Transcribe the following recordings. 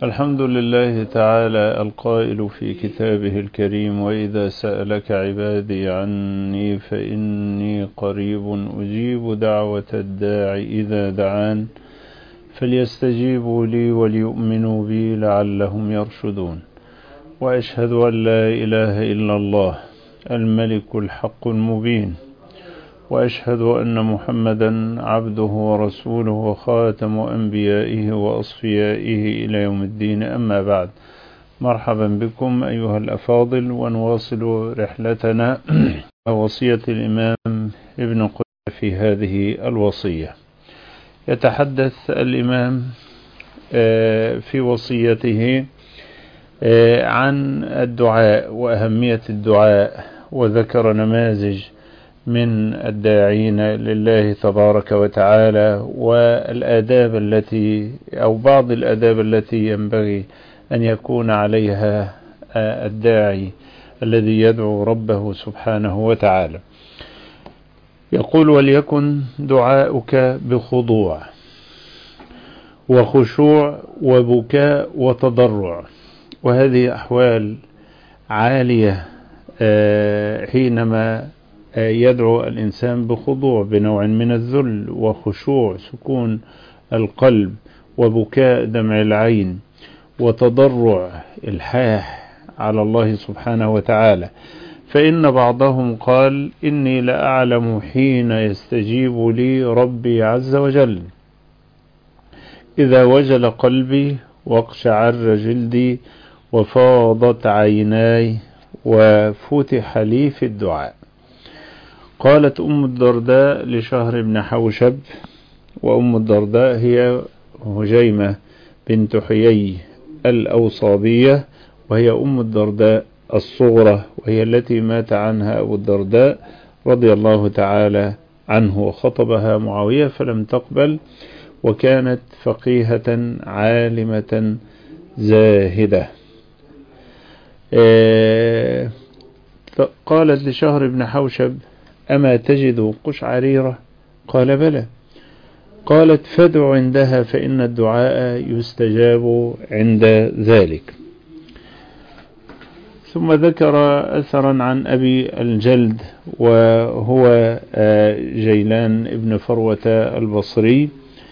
الحمد لله تعالى القائل في كتابه الكريم: وإذا سألك عبادي عني فإني قريب أجيب دعوة الداع إذا دعان فليستجيبوا لي وليؤمنوا بي لعلهم يرشدون. وأشهد أن لا إله إلا الله الملك الحق المبين، وأشهد أن محمدا عبده ورسوله وخاتم أنبيائه وأصفيائه إلى يوم الدين. أما بعد، مرحبا بكم أيها الأفاضل، ونواصل رحلتنا وصية الإمام ابن قدامة في هذه الوصية. يتحدث الإمام في وصيته عن الدعاء وأهمية الدعاء، وذكر نماذج من الداعين لله تبارك وتعالى، والآداب التي أو بعض الآداب التي ينبغي أن يكون عليها الداعي الذي يدعو ربه سبحانه وتعالى. يقول: وليكن دعاؤك بخضوع وخشوع وبكاء وتضرع. وهذه أحوال عالية حينما يدعو الإنسان بخضوع، بنوع من الذل وخشوع سكون القلب، وبكاء دمع العين، وتضرع الحاح على الله سبحانه وتعالى. فإن بعضهم قال: إني لأعلم حين يستجيب لي ربي عز وجل، إذا وجل قلبي واقشعر جلدي وفاضت عيناي وفتح لي في الدعاء. قالت أم الدرداء لشهر بن حوشب، وأم الدرداء هي هجيمة بنت حيي الأوصابية، وهي أم الدرداء الصغرى، وهي التي مات عنها أبو الدرداء رضي الله تعالى عنه، وخطبها معاوية فلم تقبل، وكانت فقيهة عالمة زاهدة. قالت لشهر بن حوشب: أما تجد قشعريرة؟ قال: بلى. قالت: فادع عندها فإن الدعاء يستجاب عند ذلك. ثم ذكر أثرا عن أبي الجلد، وهو جيلان ابن فروة البصري،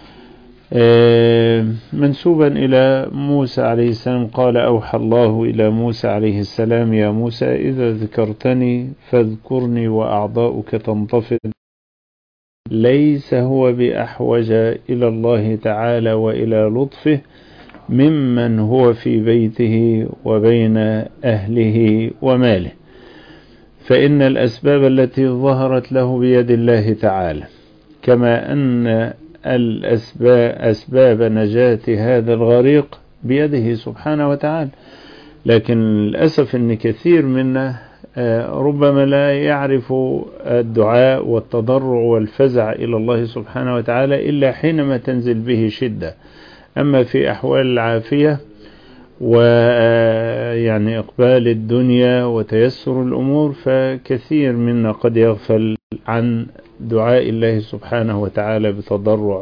منسوبا إلى موسى عليه السلام، قال: أوحى الله إلى موسى عليه السلام: يا موسى، إذا ذكرتني فاذكرني وأعضاؤك تنتفض. ليس هو بأحوج إلى الله تعالى وإلى لطفه ممن هو في بيته وبين أهله وماله، فإن الأسباب التي ظهرت له بيد الله تعالى، كما أن أسباب نجاة هذا الغريق بيده سبحانه وتعالى. لكن للأسف أن كثير منا ربما لا يعرف الدعاء والتضرع والفزع إلى الله سبحانه وتعالى إلا حينما تنزل به شدة. أما في أحوال العافية ويعني إقبال الدنيا وتيسر الأمور، فكثير منا قد يغفل عن دعاء الله سبحانه وتعالى بتضرع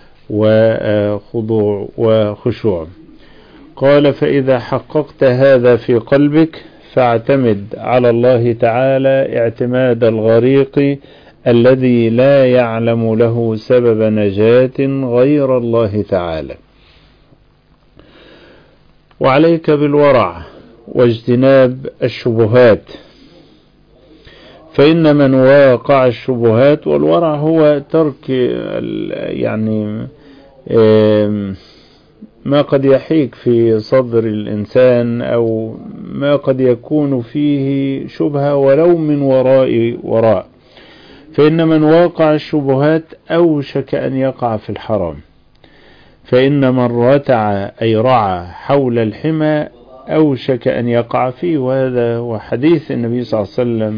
وخضوع وخشوع. قال: فإذا حققت هذا في قلبك فاعتمد على الله تعالى اعتماد الغريق الذي لا يعلم له سبب نجاة غير الله تعالى. وعليك بالورع واجتناب الشبهات، فإن من واقع الشبهات، والورع هو ترك يعني ما قد يحيك في صدر الإنسان، أو ما قد يكون فيه شبهة ولو من وراء، فإن من واقع الشبهات أوشك أن يقع في الحرام، فإن من رتع أي رعى حول الحمى أوشك أن يقع فيه. وهذا هو حديث النبي صلى الله عليه وسلم،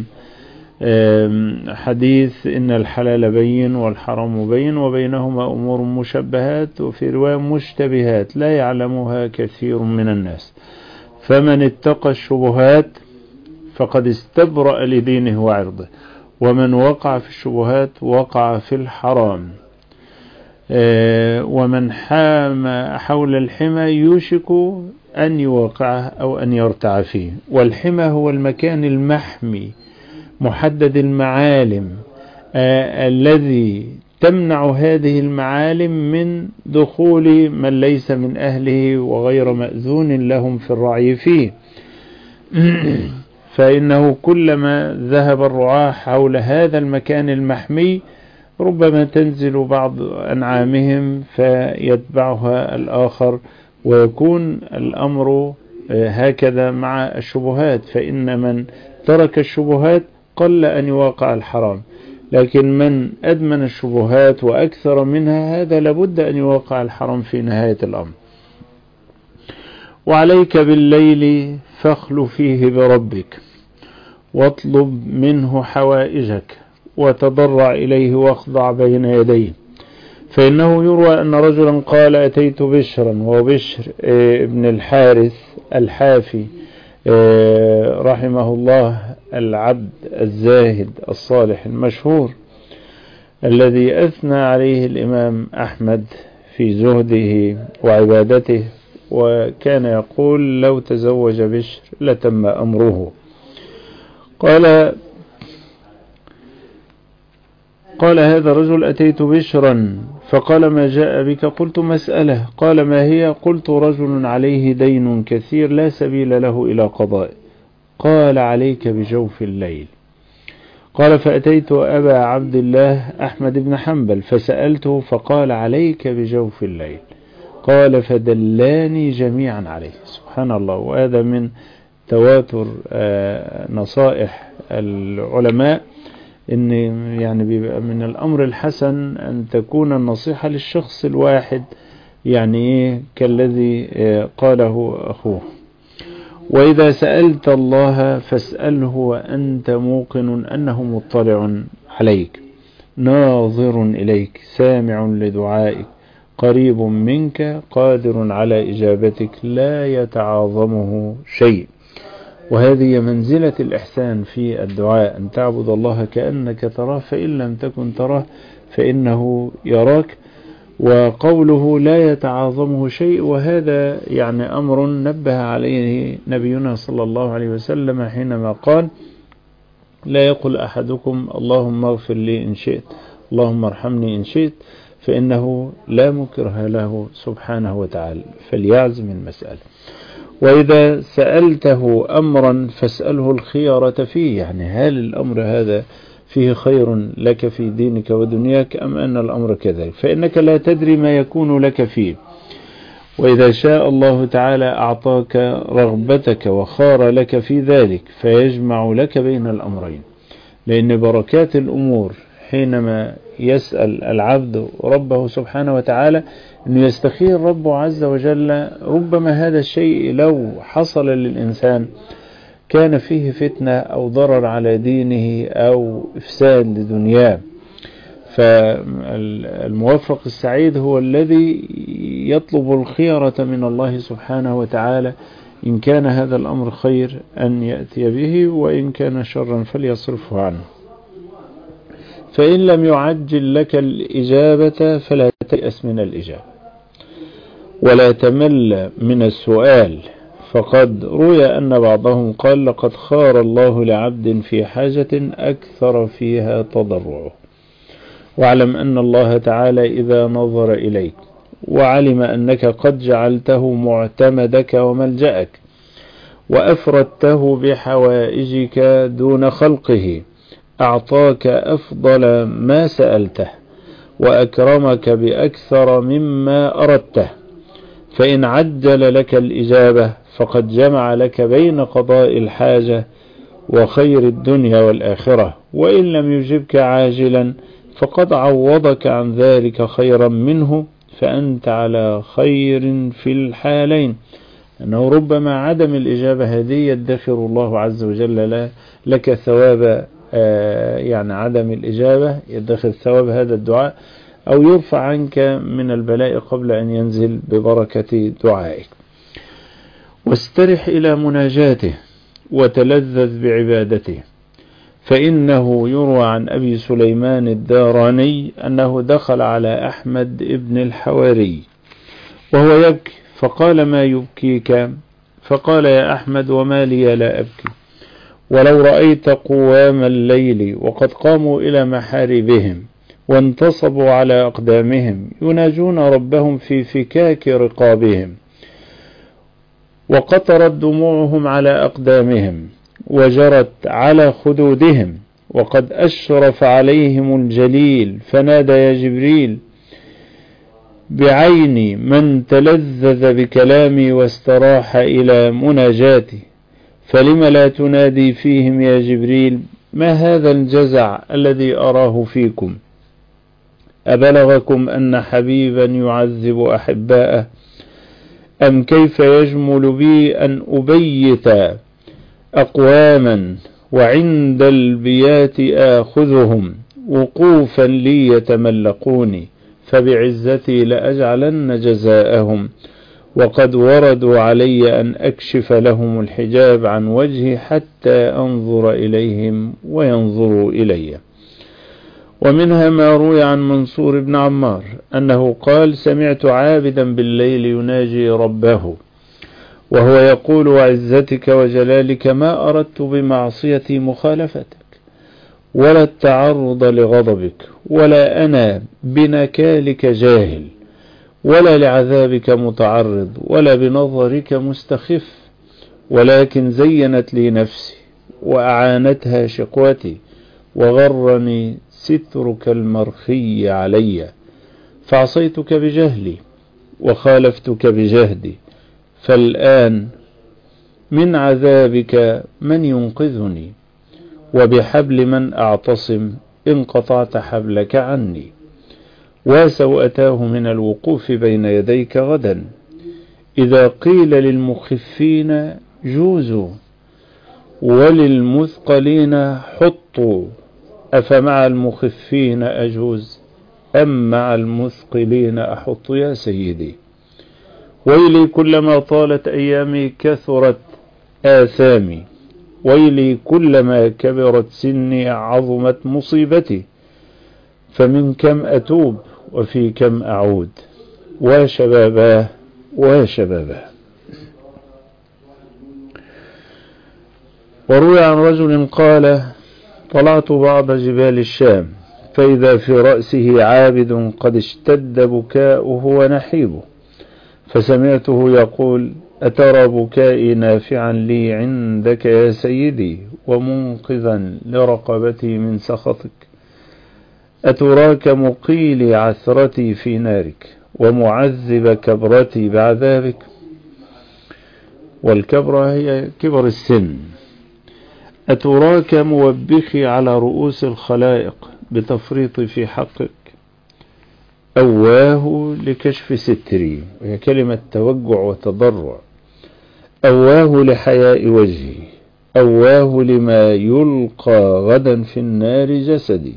حديث: إن الحلال بين والحرام بين وبينهما أمور مشبهات، وفي رواية مشتبهات لا يعلمها كثير من الناس، فمن اتقى الشبهات فقد استبرأ لدينه وعرضه، ومن وقع في الشبهات وقع في الحرام. ومن حام حول الحمى يوشك أن يوقعه أو أن يرتع فيه. والحمى هو المكان المحمي محدد المعالم الذي تمنع هذه المعالم من دخول من ليس من أهله وغير مأذون لهم في الرعي فيه. فإنه كلما ذهب الرعاة حول هذا المكان المحمي ربما تنزل بعض أنعامهم فيتبعها الآخر، ويكون الأمر هكذا مع الشبهات، فإن من ترك الشبهات قل أن يواقع الحرام، لكن من أدمن الشبهات وأكثر منها هذا لابد أن يواقع الحرام في نهاية الأمر. وعليك بالليل فاخل فيه بربك واطلب منه حوائجك وتضرع إليه واخضع بين يديه. فإنه يروى أن رجلا قال أتيت بشرا، وبشر ابن الحارث الحافي رحمه الله، العبد الزاهد الصالح المشهور الذي أثنى عليه الإمام أحمد في زهده وعبادته، وكان يقول لو تزوج بشر لتم أمره. قال هذا الرجل أتيت بشرا فقال ما جاء بك؟ قلت مسألة. قال ما هي؟ قلت رجل عليه دين كثير لا سبيل له إلى قضاء. قال عليك بجوف الليل. قال فأتيت أبا عبد الله أحمد بن حنبل فسألته فقال عليك بجوف الليل. قال فدلاني جميعا عليه. سبحان الله. وهذا من تواتر نصائح العلماء، إن يعني بيبقى من الأمر الحسن أن تكون النصيحة للشخص الواحد، يعني كالذي قاله أخوه. وإذا سألت الله فاسأله وأنت موقن أنه مطلع عليك ناظر إليك سامع لدعائك قريب منك قادر على إجابتك لا يتعاظمه شيء. وهذه منزلة الإحسان في الدعاء، أن تعبد الله كأنك تراه فإن لم تكن تراه فإنه يراك. وقوله لا يتعاظمه شيء، وهذا يعني أمر نبه عليه نبينا صلى الله عليه وسلم حينما قال لا يقل أحدكم اللهم اغفر لي إن شئت اللهم ارحمني إن شئت، فإنه لا مكره له سبحانه وتعالى، فليعزم المسألة. وإذا سألته أمرا فاسأله الخيرة فيه، يعني هل الأمر هذا فيه خير لك في دينك ودنياك أم أن الأمر كذلك، فإنك لا تدري ما يكون لك فيه. وإذا شاء الله تعالى أعطاك رغبتك وخار لك في ذلك فيجمع لك بين الأمرين، لأن بركات الأمور حينما يسأل العبد ربه سبحانه وتعالى أنه يستخير ربه عز وجل. ربما هذا الشيء لو حصل للإنسان كان فيه فتنة أو ضرر على دينه أو إفساد لدنياه، فالموفق السعيد هو الذي يطلب الخيرة من الله سبحانه وتعالى، إن كان هذا الأمر خير أن يأتي به، وإن كان شرا فليصرفه عنه. فإن لم يعجل لك الإجابة فلا تيأس من الإجابة ولا تمل من السؤال، فقد روي أن بعضهم قال لقد خار الله لعبد في حاجة أكثر فيها تضرعه. واعلم أن الله تعالى إذا نظر إليك وعلم أنك قد جعلته معتمدك وملجأك وأفردته بحوائجك دون خلقه أعطاك أفضل ما سألته وأكرمك بأكثر مما أردته، فإن عجل لك الإجابة فقد جمع لك بين قضاء الحاجة وخير الدنيا والآخرة، وإن لم يجبك عاجلا فقد عوضك عن ذلك خيرا منه، فأنت على خير في الحالين. أنه ربما عدم الإجابة هذه يدخر الله عز وجل لك ثواب يعني عدم الإجابة، يدخر ثواب هذا الدعاء، أو يرفع عنك من البلاء قبل أن ينزل ببركة دعائك. واسترح إلى مناجاته وتلذذ بعبادته، فإنه يروى عن أبي سليمان الداراني أنه دخل على أحمد ابن الحواري وهو يبكي فقال: ما يبكيك؟ فقال: يا أحمد، وما لي لا أبكي؟ ولو رأيت قوام الليل وقد قاموا إلى محاربهم وانتصبوا على أقدامهم يناجون ربهم في فكاك رقابهم، وقطرت دموعهم على أقدامهم وجرت على خدودهم، وقد أشرف عليهم الجليل فنادى: يا جبريل، بعيني من تلذذ بكلامي واستراح إلى مناجاتي، فلم لا تنادي فيهم يا جبريل؟ ما هذا الجزع الذي أراه فيكم؟ أبلغكم أن حبيبا يعذب أحباءه؟ أم كيف يجمل بي أن أبيت أقواما وعند البيات آخذهم وقوفا لي يتملقوني، فبعزتي لأجعلن جزاءهم، وقد وردوا علي أن أكشف لهم الحجاب عن وجهي حتى أنظر إليهم وينظروا إلي. ومنها ما روي عن منصور بن عمار أنه قال: سمعت عابدا بالليل يناجي ربه وهو يقول: وعزتك وجلالك ما أردت بمعصيتي مخالفتك ولا التعرض لغضبك، ولا أنا بنكالك جاهل، ولا لعذابك متعرض، ولا بنظرك مستخف، ولكن زينت لي نفسي وأعانتها شقوتي وغرني سترك المرخي علي، فعصيتك بجهلي وخالفتك بجهدي، فالآن من عذابك من ينقذني؟ وبحبل من أعتصم إن قطعت حبلك عني؟ وسوءتاه من الوقوف بين يديك غدا، إذا قيل للمخفين جوزوا وللمثقلين حطوا، أفمع المخفين أجوز أم مع المثقلين أحط يا سيدي؟ ويلي كلما طالت أيامي كثرت آثامي، ويلي كلما كبرت سني عظمت مصيبتي، فمن كم أتوب وفي كم أعود، وشباباه وشباباه. وروي عن رجل قال: طلعت بعض جبال الشام فإذا في رأسه عابد قد اشتد بكاؤه ونحيبه، فسمعته يقول: أترى بكائي نافعا لي عندك يا سيدي ومنقذا لرقبتي من سخطك؟ أتراك مقيل عثرتي في نارك ومعذب كبرتي بعذابك؟ والكبرة هي كبر السن. أتراك موبخي على رؤوس الخلائق بتفريطي في حقك؟ أواه لكشف ستري، وهي كلمة توجع وتضرع. أواه لحياء وجهي، أواه لما يلقى غدا في النار جسدي.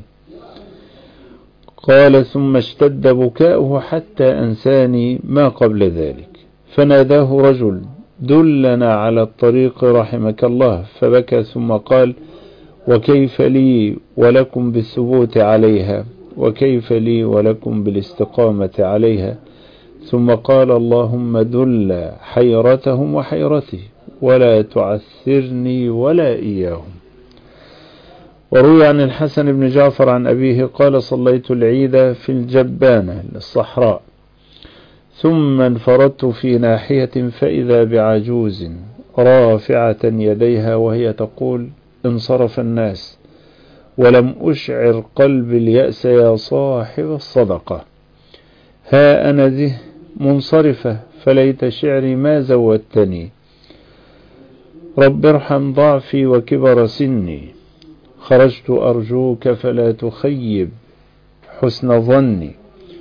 قال: ثم اشتد بكاؤه حتى أنساني ما قبل ذلك، فناداه رجل: دلنا على الطريق رحمك الله، فبكى ثم قال: وكيف لي ولكم بالثبوت عليها، وكيف لي ولكم بالاستقامة عليها؟ ثم قال: اللهم دل حيرتهم وحيرتي ولا تعثرني ولا إياهم. وروي عن الحسن بن جعفر عن أبيه قال: صليت العيد في الجبانة الصحراء، ثم انفردت في ناحية فإذا بعجوز رافعة يديها وهي تقول: انصرف الناس ولم أشعر قلبي اليأس يا صاحب الصدقة، ها أنا ذه منصرفة فليت شعري ما زودتني، رب ارحم ضعفي وكبر سني، خرجت أرجوك فلا تخيب حسن ظني.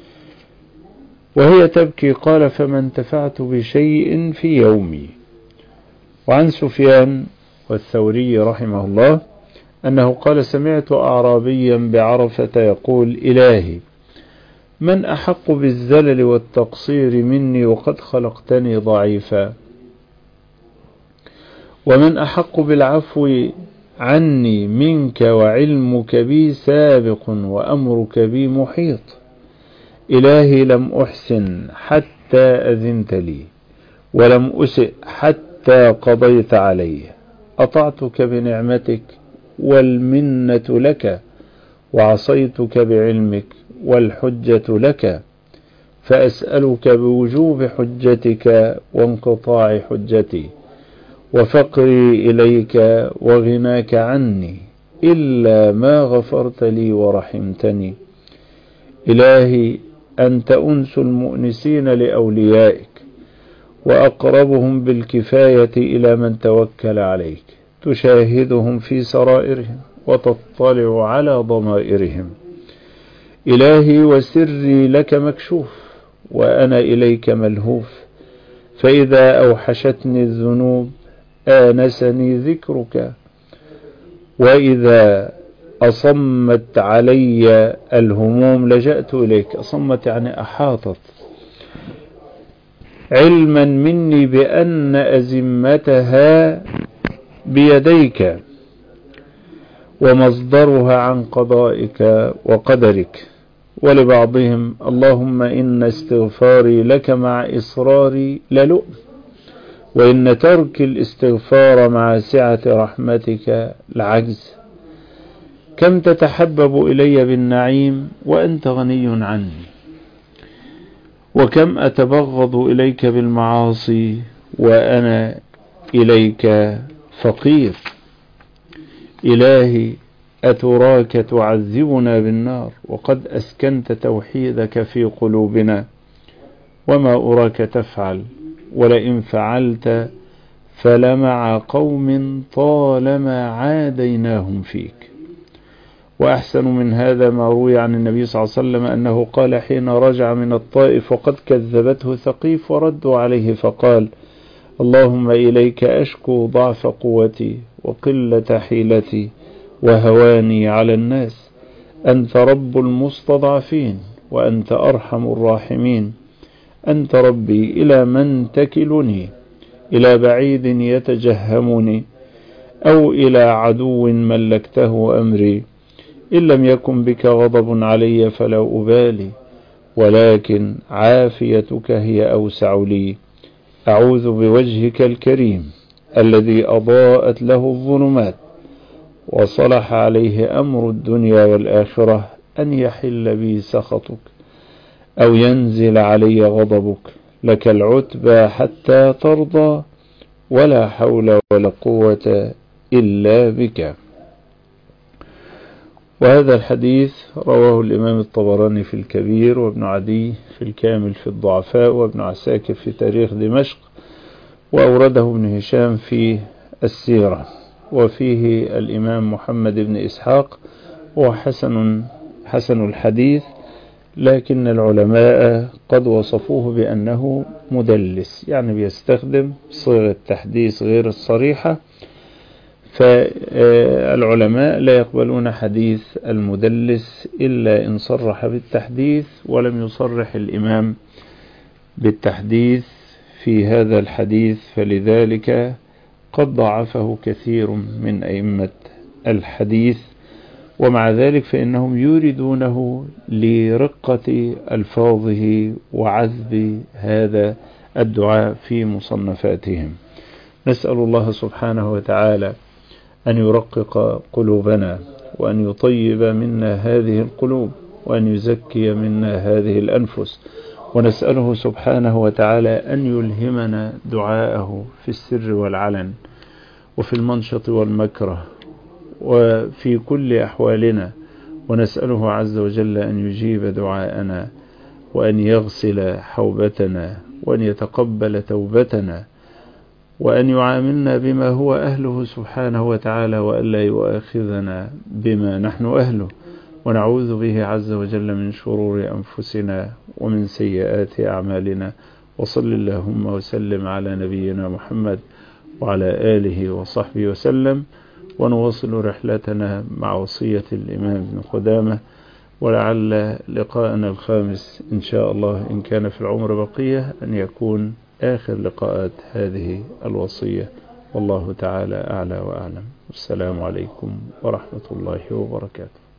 وهي تبكي قال: فما انتفعت بشيء في يومي. وعن سفيان والثوري رحمه الله أنه قال: سمعت أعرابيا بعرفة يقول: إلهي، من أحق بالذلل والتقصير مني وقد خلقتني ضعيفا؟ ومن أحق بالعفو عني منك وعلمك بي سابق وأمرك بي محيط. إلهي لم أحسن حتى أذنت لي، ولم أسئ حتى قضيت علي. أطعتك بنعمتك والمنة لك، وعصيتك بعلمك والحجة لك، فأسألك بوجوب حجتك وانقطاع حجتي، وفقري إليك وغناك عني، إلا ما غفرت لي ورحمتني. إلهي أنت أنس المؤنسين لأوليائك، وأقربهم بالكفاية إلى من توكل عليك، تشاهدهم في سرائرهم وتطلع على ضمائرهم. إلهي وسري لك مكشوف، وأنا إليك ملهوف، فإذا أوحشتني الذنوب آنسني ذكرك، وإذا أصمت علي الهموم لجأت إليك. أصمت يعني أحاطت. علما مني بأن أزمتها بيديك، ومصدرها عن قضائك وقدرك. ولبعضهم اللهم إن استغفاري لك مع إصراري للؤم، وإن ترك الاستغفار مع سعة رحمتك لعجز. كم تتحبب إلي بالنعيم وأنت غني عني، وكم أتبغض إليك بالمعاصي وأنا إليك فقير. إلهي أتراك تعذبنا بالنار وقد أسكنت توحيدك في قلوبنا، وما أراك تفعل، ولئن فعلت فلمع قوم طالما عاديناهم فيك. وأحسن من هذا ما روي عن النبي صلى الله عليه وسلم أنه قال حين رجع من الطائف وقد كذبته ثقيف وردوا عليه، فقال: اللهم إليك أشكو ضعف قوتي وقلة حيلتي وهواني على الناس. أنت رب المستضعفين وأنت أرحم الراحمين. أنت ربي، إلى من تكلني؟ إلى بعيد يتجهمني أو إلى عدو ملكته أمري؟ إن لم يكن بك غضب علي فلا أبالي، ولكن عافيتك هي أوسع لي. أعوذ بوجهك الكريم الذي أضاءت له الظلمات وصلح عليه أمر الدنيا والآخرة أن يحل بي سخطك أو ينزل علي غضبك. لك العتبى حتى ترضى، ولا حول ولا قوة إلا بك. وهذا الحديث رواه الإمام الطبراني في الكبير، وابن عدي في الكامل في الضعفاء، وابن عساكر في تاريخ دمشق، وأورده ابن هشام في السيرة، وفيه الإمام محمد بن إسحاق، وحسن الحديث، لكن العلماء قد وصفوه بأنه مدلس، يعني بيستخدم صيغة التحديث غير الصريحة. فالعلماء لا يقبلون حديث المدلس إلا إن صرح بالتحديث، ولم يصرح الإمام بالتحديث في هذا الحديث، فلذلك قد ضعفه كثير من أئمة الحديث. ومع ذلك فإنهم يريدونه لرقة ألفاظه وعذب هذا الدعاء في مصنفاتهم. نسأل الله سبحانه وتعالى أن يرقق قلوبنا، وأن يطيب منا هذه القلوب، وأن يزكي منا هذه الأنفس. ونسأله سبحانه وتعالى أن يلهمنا دعاءه في السر والعلن، وفي المنشط والمكره، وفي كل أحوالنا. ونسأله عز وجل أن يجيب دعاءنا، وأن يغسل حوبتنا، وأن يتقبل توبتنا، وأن يعاملنا بما هو أهله سبحانه وتعالى، وألا يؤاخذنا بما نحن أهله. ونعوذ به عز وجل من شرور أنفسنا ومن سيئات أعمالنا. وصل اللهم وسلم على نبينا محمد وعلى آله وصحبه وسلم. ونواصل رحلتنا مع وصية الإمام ابن قدامة، ولعل لقاءنا الخامس إن شاء الله إن كان في العمر بقية أن يكون آخر لقاءات هذه الوصية. والله تعالى أعلى وأعلم. السلام عليكم ورحمة الله وبركاته.